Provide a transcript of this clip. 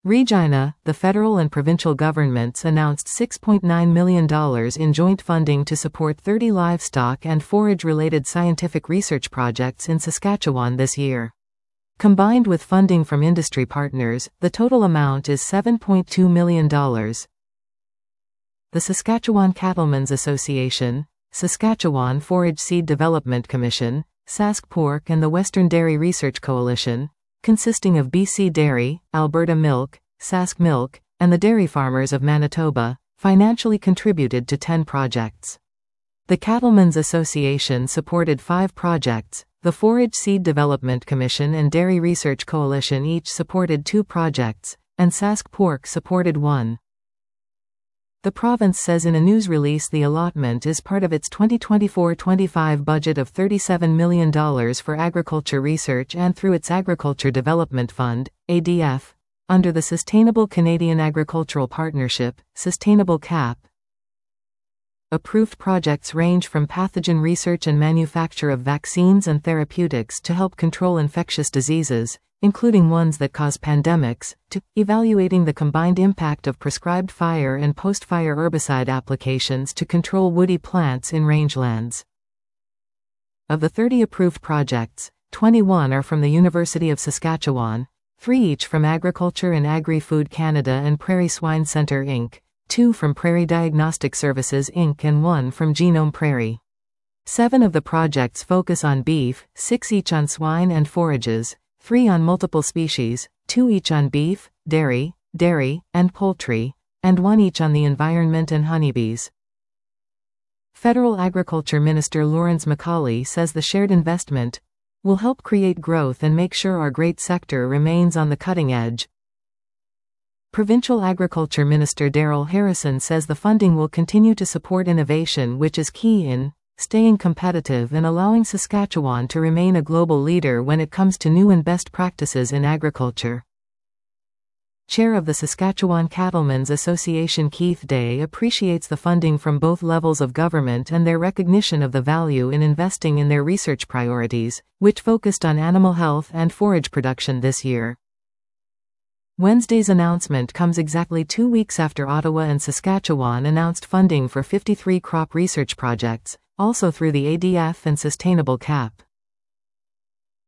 Regina, the federal and provincial governments announced $6.9 million in joint funding to support 30 livestock and forage-related scientific research projects in Saskatchewan this year. Combined with funding from industry partners, the total amount is $7.2 million. The Saskatchewan Cattlemen's Association, Saskatchewan Forage Seed Development Commission, Sask Pork and the Western Dairy Research Coalition, consisting of BC Dairy, Alberta Milk, Sask Milk, and the dairy farmers of Manitoba, financially contributed to 10 projects. The Cattlemen's Association supported 5 projects, the Forage Seed Development Commission and Dairy Research Coalition each supported 2 projects, and Sask Pork supported 1. The province says in a news release the allotment is part of its 2024-25 budget of $37 million for agriculture research and through its Agriculture Development Fund, ADF, under the Sustainable Canadian Agricultural Partnership, Sustainable CAP. Approved projects range from pathogen research and manufacture of vaccines and therapeutics to help control infectious diseases, including ones that cause pandemics, to evaluating the combined impact of prescribed fire and post-fire herbicide applications to control woody plants in rangelands. Of the 30 approved projects, 21 are from the University of Saskatchewan, 3 each from Agriculture and Agri-Food Canada and Prairie Swine Centre Inc., 2 from Prairie Diagnostic Services Inc. and 1 from Genome Prairie. 7 of the projects focus on beef, 6 each on swine and forages, 3 on multiple species, 2 each on beef, dairy, and poultry, and 1 each on the environment and honeybees. Federal Agriculture Minister Lawrence MacAulay says the shared investment will help create growth and make sure our great sector remains on the cutting edge. Provincial Agriculture Minister Daryl Harrison says the funding will continue to support innovation, which is key in staying competitive and allowing Saskatchewan to remain a global leader when it comes to new and best practices in agriculture. Chair of the Saskatchewan Cattlemen's Association Keith Day appreciates the funding from both levels of government and their recognition of the value in investing in their research priorities, which focused on animal health and forage production this year. Wednesday's announcement comes exactly 2 weeks after Ottawa and Saskatchewan announced funding for 53 crop research projects, also through the ADF and Sustainable CAP.